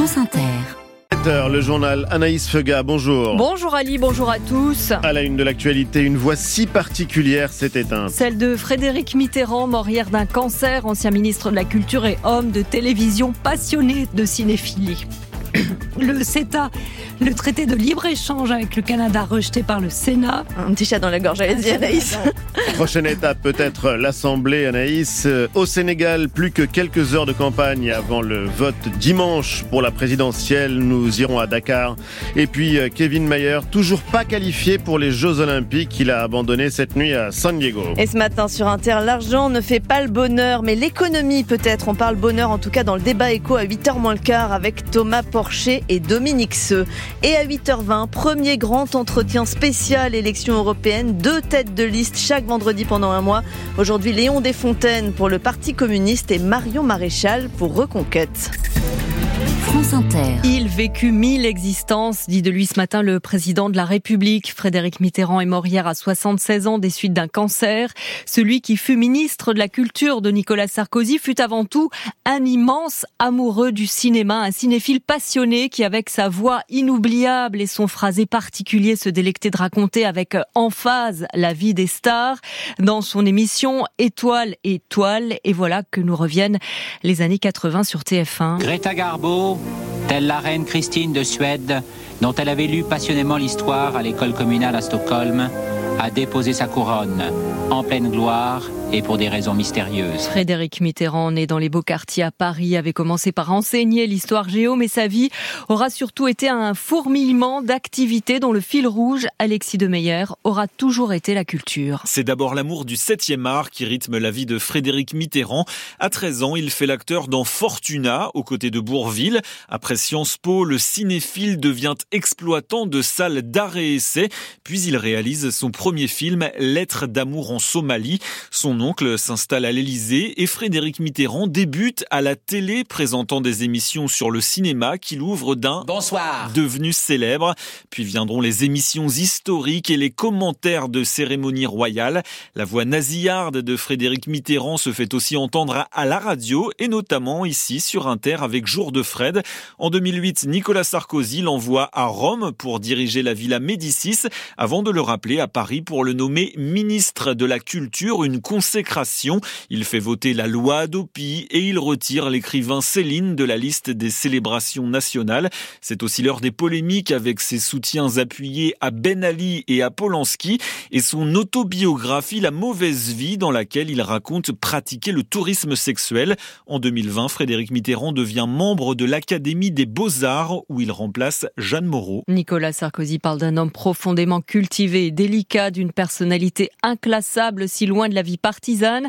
France Inter. Le journal Anaïs Feuga, bonjour. Bonjour Ali, bonjour à tous. À la une de l'actualité, une voix si particulière s'est éteinte. Celle de Frédéric Mitterrand, mort hier d'un cancer, ancien ministre de la Culture et homme de télévision passionné de cinéphilie. Le CETA, le traité de libre-échange avec le Canada rejeté par le Sénat. Un petit chat dans la gorge, allez-y Anaïs. Prochaine étape peut-être l'Assemblée, Anaïs. Au Sénégal, plus que quelques heures de campagne avant le vote dimanche pour la présidentielle. Nous irons à Dakar. Et puis Kevin Mayer, toujours pas qualifié pour les Jeux Olympiques. Il a abandonné cette nuit à San Diego. Et ce matin sur Inter, l'argent ne fait pas le bonheur, mais l'économie peut-être. On parle bonheur en tout cas dans le débat éco à 8h moins le quart avec Thomas Porcher et Dominique Seux. Et à 8h20, premier grand entretien spécial élection européenne, 2 têtes de liste chaque vendredi pendant un mois. Aujourd'hui, Léon Desfontaines pour le Parti communiste et Marion Maréchal pour Reconquête. France Inter. Il vécut 1000 existences, dit de lui ce matin le président de la République. Frédéric Mitterrand est mort hier à 76 ans des suites d'un cancer. Celui qui fut ministre de la Culture de Nicolas Sarkozy fut avant tout un immense amoureux du cinéma, un cinéphile passionné qui, avec sa voix inoubliable et son phrasé particulier, se délectait de raconter avec emphase la vie des stars dans son émission Étoile et Toile. Et voilà que nous reviennent les années 80 sur TF1. Greta Garbo, telle la reine Christine de Suède, dont elle avait lu passionnément l'histoire à l'école communale à Stockholm, a déposé sa couronne en pleine gloire et pour des raisons mystérieuses. Frédéric Mitterrand, né dans les beaux quartiers à Paris, avait commencé par enseigner l'histoire géo, mais sa vie aura surtout été un fourmillement d'activités dont le fil rouge, Alexis de Meyer, aura toujours été la culture. C'est d'abord l'amour du 7e art qui rythme la vie de Frédéric Mitterrand. À 13 ans, il fait l'acteur dans Fortuna, aux côtés de Bourvil. Après Sciences Po, le cinéphile devient exploitant de salles d'art et essai. Puis il réalise son premier film, Lettres d'amour en Somalie. Son oncle s'installe à l'Élysée et Frédéric Mitterrand débute à la télé présentant des émissions sur le cinéma qu'il ouvre d'un Bonsoir devenu célèbre. Puis viendront les émissions historiques et les commentaires de cérémonies royales. La voix nasillarde de Frédéric Mitterrand se fait aussi entendre à la radio et notamment ici sur Inter avec Jour de Fred. En 2008, Nicolas Sarkozy l'envoie à Rome pour diriger la Villa Médicis avant de le rappeler à Paris pour le nommer ministre de la Culture, une consécration. Il fait voter la loi Hadopi et il retire l'écrivain Céline de la liste des célébrations nationales. C'est aussi l'heure des polémiques avec ses soutiens appuyés à Ben Ali et à Polanski et son autobiographie La mauvaise vie dans laquelle il raconte pratiquer le tourisme sexuel. En 2020, Frédéric Mitterrand devient membre de l'Académie des Beaux-Arts où il remplace Jeanne Moreau. Nicolas Sarkozy parle d'un homme profondément cultivé et délicat, d'une personnalité inclassable si loin de la vie partisane.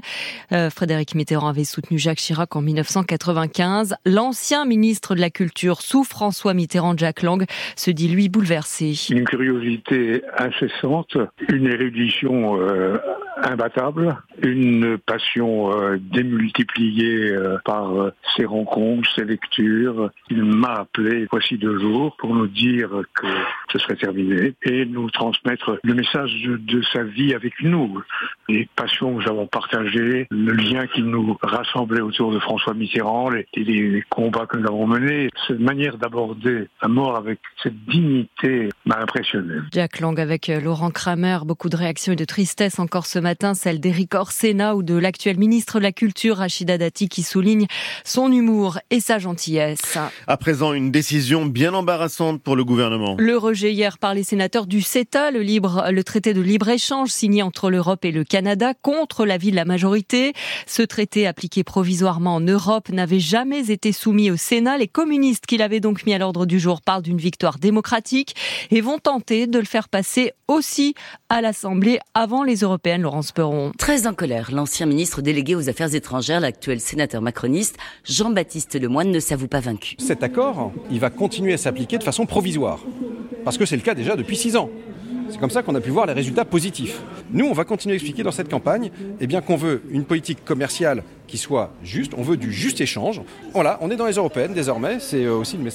Frédéric Mitterrand avait soutenu Jacques Chirac en 1995. L'ancien ministre de la Culture sous François Mitterrand, Jack Lang, se dit lui bouleversé. Une curiosité incessante, une érudition imbattable, une passion démultipliée par ses rencontres, ses lectures. Il m'a appelé voici 2 jours pour nous dire que ce serait terminé et nous transmettre le message de sa vie avec nous. Les passions que nous avons partagées, le lien qui nous rassemblait autour de François Mitterrand, les combats que nous avons menés, cette manière d'aborder la mort avec cette dignité m'a impressionné. Jack Lang avec Laurent Kramer, beaucoup de réactions et de tristesse encore ce matin, celle d'Éric Orsena ou de l'actuel ministre de la Culture, Rachida Dati, qui souligne son humour et sa gentillesse. À présent, une décision bien embarrassante pour le gouvernement. Le rejet hier par les sénateurs du CETA, le traité de libre-échange signé entre l'Europe et le Canada, contre l'avis de la majorité. Ce traité, appliqué provisoirement en Europe, n'avait jamais été soumis au Sénat. Les communistes qui l'avaient donc mis à l'ordre du jour parlent d'une victoire démocratique et vont tenter de le faire passer aussi à l'Assemblée avant les européennes, Laurence Perron. Très en colère, l'ancien ministre délégué aux Affaires étrangères, l'actuel sénateur macroniste, Jean-Baptiste Lemoyne, ne s'avoue pas vaincu. Cet accord, il va continuer à s'appliquer de façon provisoire. Parce que c'est le cas déjà depuis 6 ans. C'est comme ça qu'on a pu voir les résultats positifs. Nous, on va continuer à expliquer dans cette campagne qu'on veut une politique commerciale qui soit juste, on veut du juste échange. Voilà, on est dans les européennes désormais, c'est aussi le message.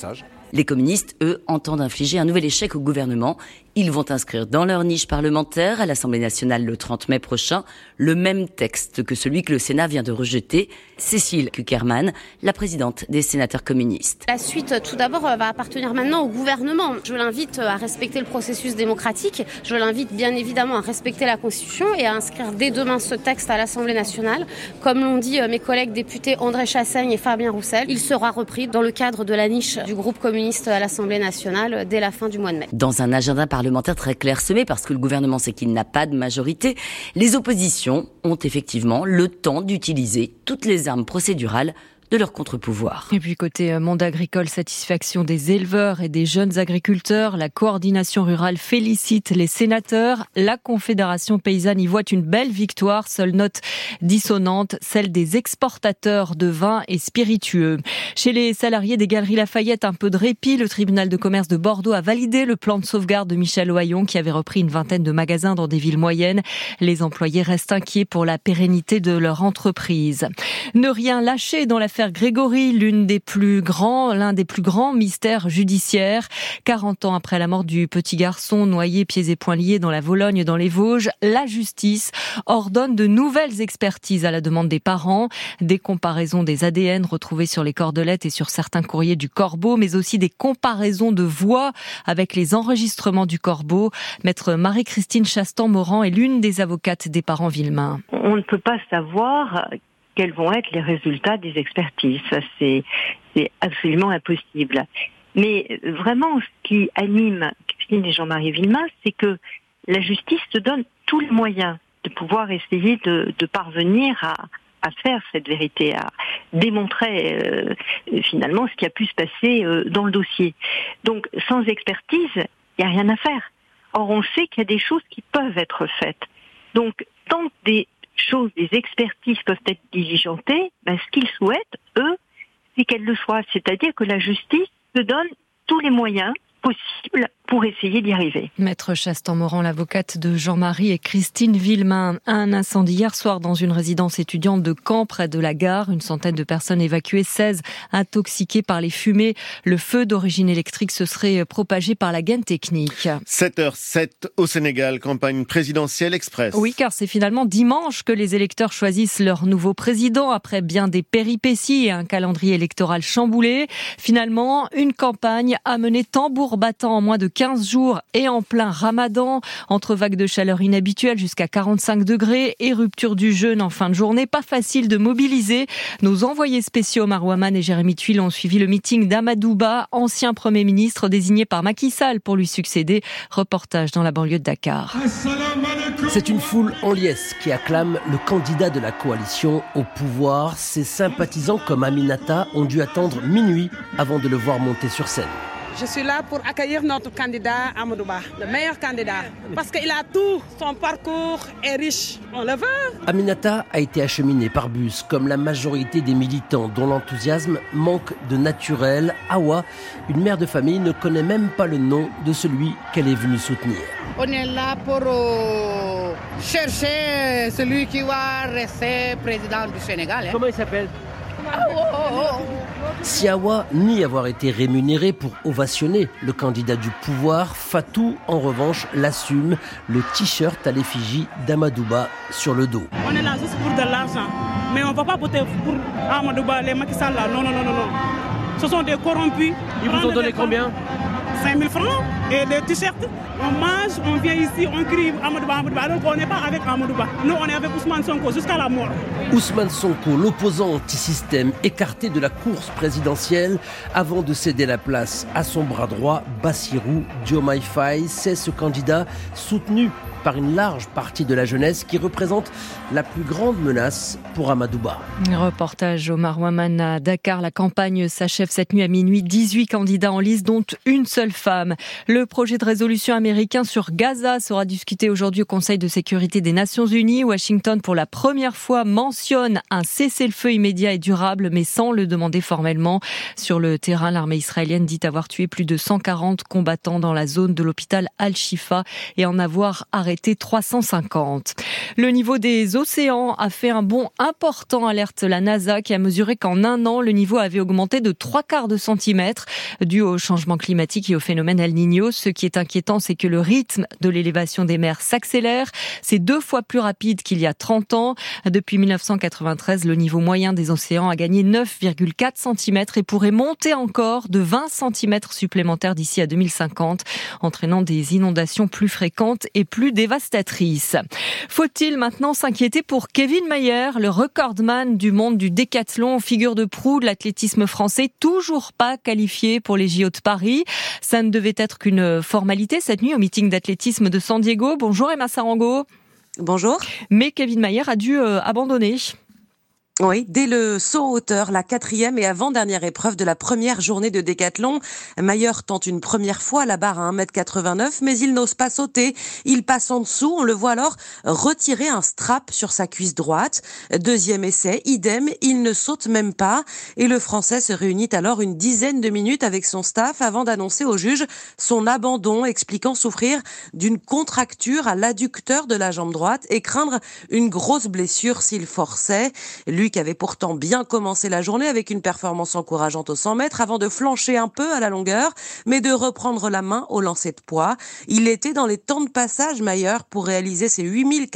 Les communistes, eux, entendent infliger un nouvel échec au gouvernement. Ils vont inscrire dans leur niche parlementaire à l'Assemblée nationale le 30 mai prochain le même texte que celui que le Sénat vient de rejeter. Cécile Cukierman, la présidente des sénateurs communistes. La suite, tout d'abord, va appartenir maintenant au gouvernement. Je l'invite à respecter le processus démocratique. Je l'invite bien évidemment à respecter la Constitution et à inscrire dès demain ce texte à l'Assemblée nationale. Comme l'ont dit mes collègues députés André Chassaigne et Fabien Roussel, il sera repris dans le cadre de la niche du groupe communiste à l'Assemblée nationale dès la fin du mois de mai. Dans un agenda parlementaire très clairsemé, parce que le gouvernement sait qu'il n'a pas de majorité, les oppositions ont effectivement le temps d'utiliser toutes les armes procédurales de leur contre-pouvoir. Et puis côté monde agricole, satisfaction des éleveurs et des jeunes agriculteurs. La coordination rurale félicite les sénateurs. La Confédération paysanne y voit une belle victoire. Seule note dissonante, celle des exportateurs de vins et spiritueux. Chez les salariés des Galeries Lafayette, un peu de répit. Le tribunal de commerce de Bordeaux a validé le plan de sauvegarde de Michel Ohaillon qui avait repris une vingtaine de magasins dans des villes moyennes. Les employés restent inquiets pour la pérennité de leur entreprise. Ne rien lâcher dans l'affaire Grégory, l'un des plus grands mystères judiciaires. 40 ans après la mort du petit garçon noyé pieds et poings liés dans la Vologne dans les Vosges, la justice ordonne de nouvelles expertises à la demande des parents, des comparaisons des ADN retrouvés sur les cordelettes et sur certains courriers du corbeau, mais aussi des comparaisons de voix avec les enregistrements du corbeau. Maître Marie-Christine Chastan-Morand est l'une des avocates des parents Villemain. On ne peut pas savoir quels vont être les résultats des expertises. Ça, c'est absolument impossible. Mais vraiment, ce qui anime Christine et Jean-Marie Villemain, c'est que la justice se donne tous les moyens de pouvoir essayer de parvenir à faire cette vérité, à démontrer finalement ce qui a pu se passer dans le dossier. Donc, sans expertise, il n'y a rien à faire. Or, on sait qu'il y a des choses qui peuvent être faites. Donc, tant que des expertises peuvent être diligentées, ce qu'ils souhaitent, eux, c'est qu'elles le soient. C'est-à-dire que la justice se donne tous les moyens possible pour essayer d'y arriver. Maître Chastan-Morand, l'avocate de Jean-Marie et Christine Villemain. Un incendie hier soir dans une résidence étudiante de Caen, près de la gare. Une centaine de personnes évacuées, 16 intoxiquées par les fumées. Le feu d'origine électrique se serait propagé par la gaine technique. 7h07 au Sénégal, campagne présidentielle express. Oui, car c'est finalement dimanche que les électeurs choisissent leur nouveau président, après bien des péripéties et un calendrier électoral chamboulé. Finalement, une campagne a mené tambour battant en moins de 15 jours et en plein ramadan, entre vagues de chaleur inhabituelles jusqu'à 45 degrés et rupture du jeûne en fin de journée. Pas facile de mobiliser. Nos envoyés spéciaux Marouane et Jérémy Tuile ont suivi le meeting d'Amadou Ba, ancien Premier ministre désigné par Macky Sall pour lui succéder. Reportage dans la banlieue de Dakar. C'est une foule en liesse qui acclame le candidat de la coalition au pouvoir. Ses sympathisants comme Aminata ont dû attendre minuit avant de le voir monter sur scène. Je suis là pour accueillir notre candidat Amadou Ba, le meilleur candidat, parce qu'il a tout, son parcours est riche, on le veut. Aminata a été acheminée par bus, comme la majorité des militants dont l'enthousiasme manque de naturel. Awa, une mère de famille, ne connaît même pas le nom de celui qu'elle est venue soutenir. On est là pour chercher celui qui va rester président du Sénégal. Comment il s'appelle ? Si Awa nie avoir été rémunéré pour ovationner le candidat du pouvoir, Fatou, en revanche, l'assume, le t-shirt à l'effigie d'Amadou Ba sur le dos. On est là juste pour de l'argent, mais on ne va pas voter pour Amadou Ba, les Macky Sall là. Non. Ce sont des corrompus. Ils vous ont donné combien ? 5 000 francs et des t-shirts. On mange, on vient ici, on crie Amadou Ba. Donc on n'est pas avec Amadou Ba. Nous, on est avec Ousmane Sonko jusqu'à la mort. Ousmane Sonko, l'opposant anti-système, écarté de la course présidentielle avant de céder la place à son bras droit, Bassirou Diomaye Faye. C'est ce candidat soutenu par une large partie de la jeunesse qui représente la plus grande menace pour Amadou Ba. Reportage au Marouane à Dakar. La campagne s'achève cette nuit à minuit. 18 candidats en lice, dont une seule femme. Le Le projet de résolution américain sur Gaza sera discuté aujourd'hui au Conseil de sécurité des Nations Unies. Washington, pour la première fois, mentionne un cessez-le-feu immédiat et durable, mais sans le demander formellement. Sur le terrain, l'armée israélienne dit avoir tué plus de 140 combattants dans la zone de l'hôpital Al-Shifa et en avoir arrêté 350. Le niveau des océans a fait un bond important, alerte la NASA, qui a mesuré qu'en un an, le niveau avait augmenté de 3/4 de centimètre, dû au changement climatique et au phénomène El Niño. Ce qui est inquiétant, c'est que le rythme de l'élévation des mers s'accélère. C'est 2 fois plus rapide qu'il y a 30 ans. Depuis 1993, le niveau moyen des océans a gagné 9,4 cm et pourrait monter encore de 20 cm supplémentaires d'ici à 2050, entraînant des inondations plus fréquentes et plus dévastatrices. Faut-il maintenant s'inquiéter pour Kevin Mayer, le recordman du monde du décathlon, figure de proue de l'athlétisme français, toujours pas qualifié pour les JO de Paris? Ça ne devait être qu'une formalité cette nuit au meeting d'athlétisme de San Diego. Bonjour Emma Sarango. Bonjour. Mais Kevin Mayer a dû abandonner. Oui, dès le saut en hauteur, la 4e et avant-dernière épreuve de la première journée de décathlon. Mayer tente une première fois la barre à 1m89, mais il n'ose pas sauter. Il passe en dessous, on le voit alors retirer un strap sur sa cuisse droite. Deuxième essai, idem, il ne saute même pas. Et le Français se réunit alors une dizaine de minutes avec son staff avant d'annoncer au juge son abandon, expliquant souffrir d'une contracture à l'adducteur de la jambe droite et craindre une grosse blessure s'il forçait. Lui qui avait pourtant bien commencé la journée avec une performance encourageante aux 100 mètres avant de flancher un peu à la longueur, mais de reprendre la main au lancer de poids. Il était dans les temps de passage, Mayer, pour réaliser ses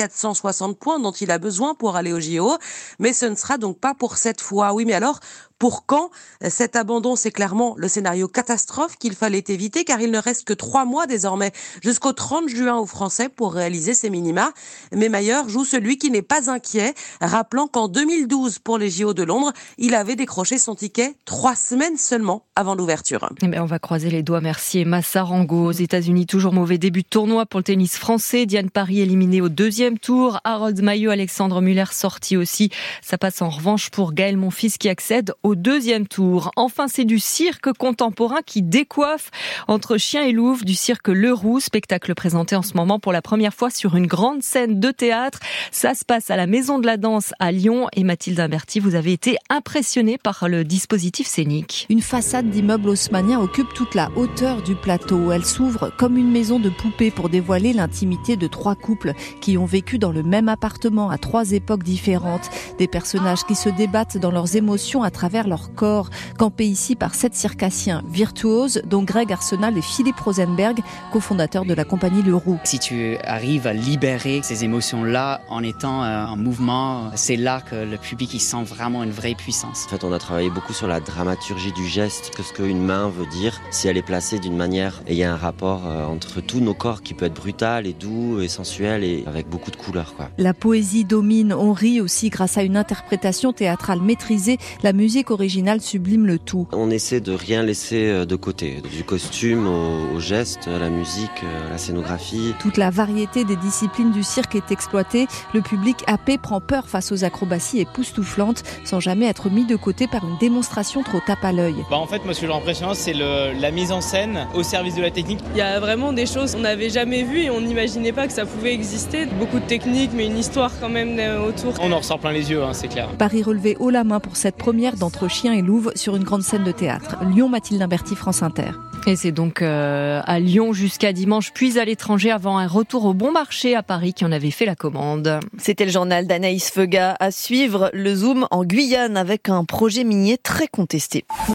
8460 points dont il a besoin pour aller au JO, mais ce ne sera donc pas pour cette fois. Oui, mais alors, pour quand? Cet abandon, c'est clairement le scénario catastrophe qu'il fallait éviter, car il ne reste que 3 mois désormais jusqu'au 30 juin aux Français pour réaliser ces minima. Mais Mayer joue celui qui n'est pas inquiet, rappelant qu'en 2012, pour les JO de Londres, il avait décroché son ticket 3 semaines seulement avant l'ouverture. Eh bien, on va croiser les doigts. Merci Emma Sarango. Aux États-Unis, toujours mauvais début de tournoi pour le tennis français. Diane Paris éliminée au 2e tour. Harold Mayeux, Alexandre Muller sorti aussi. Ça passe en revanche pour Gaël Monfils qui accède au 2e tour. Enfin, c'est du cirque contemporain qui décoiffe entre chien et louve du cirque Leroux, spectacle présenté en ce moment pour la première fois sur une grande scène de théâtre. Ça se passe à la Maison de la Danse à Lyon. Et Mathilde Imberti, vous avez été impressionnée par le dispositif scénique. Une façade d'immeuble haussmannien occupe toute la hauteur du plateau. Elle s'ouvre comme une maison de poupée pour dévoiler l'intimité de 3 couples qui ont vécu dans le même appartement à 3 époques différentes. Des personnages qui se débattent dans leurs émotions à travers leur corps, campés ici par 7 circassiens virtuoses, dont Greg Arsenal et Philippe Rosenberg, cofondateurs de la compagnie Leroux. Si tu arrives à libérer ces émotions-là en étant en mouvement, c'est là que le public il sent vraiment une vraie puissance. En fait, on a travaillé beaucoup sur la dramaturgie du geste, que ce qu'une main veut dire, si elle est placée d'une manière. Et il y a un rapport entre tous nos corps qui peut être brutal et doux et sensuel et avec beaucoup de couleurs, quoi. La poésie domine, on rit aussi grâce à une interprétation théâtrale maîtrisée. La musique originale sublime le tout. On essaie de rien laisser de côté, du costume au geste, à la musique, à la scénographie. Toute la variété des disciplines du cirque est exploitée. Le public happé prend peur face aux acrobaties époustouflantes, sans jamais être mis de côté par une démonstration trop tape à l'œil. En fait, moi ce que j'ai l'impression, c'est la mise en scène au service de la technique. Il y a vraiment des choses qu'on n'avait jamais vues et on n'imaginait pas que ça pouvait exister. Beaucoup de techniques, mais une histoire quand même autour. On en ressort plein les yeux, c'est clair. Paris relevé haut la main pour cette première d'Entre Chien et Louve sur une grande scène de théâtre. Lyon, Mathilde Imberti, France Inter. Et c'est donc à Lyon jusqu'à dimanche, puis à l'étranger avant un retour au Bon Marché à Paris qui en avait fait la commande. C'était le journal d'Anaïs Feuga. À suivre, le Zoom en Guyane avec un projet minier très contesté.